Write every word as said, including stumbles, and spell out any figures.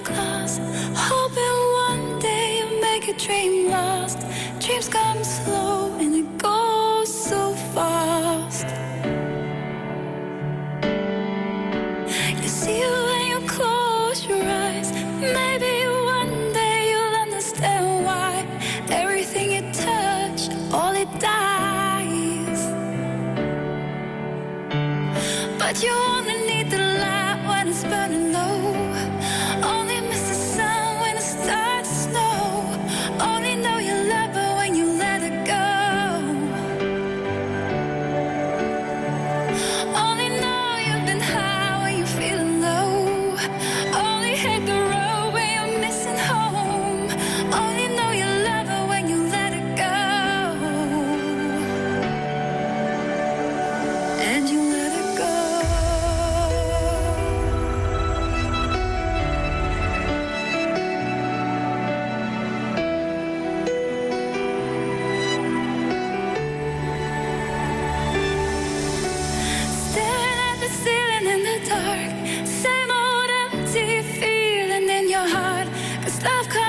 glass, hoping one day you'll make a dream last. Dreams come slow and it goes so fast. You see it when you close your eyes. Maybe one day you'll understand why everything you touch, all it dies. But you only need the light when it's burning low. Only miss the sun when it starts to snow. Only know you love her when you let her go. Only know you've been high when you're feeling low. Only hate the road when you're missing home. Only know you love her when you let her go. And you let her go. Staring at the ceiling in the dark. Same old empty feeling in your heart. 'Cause love comes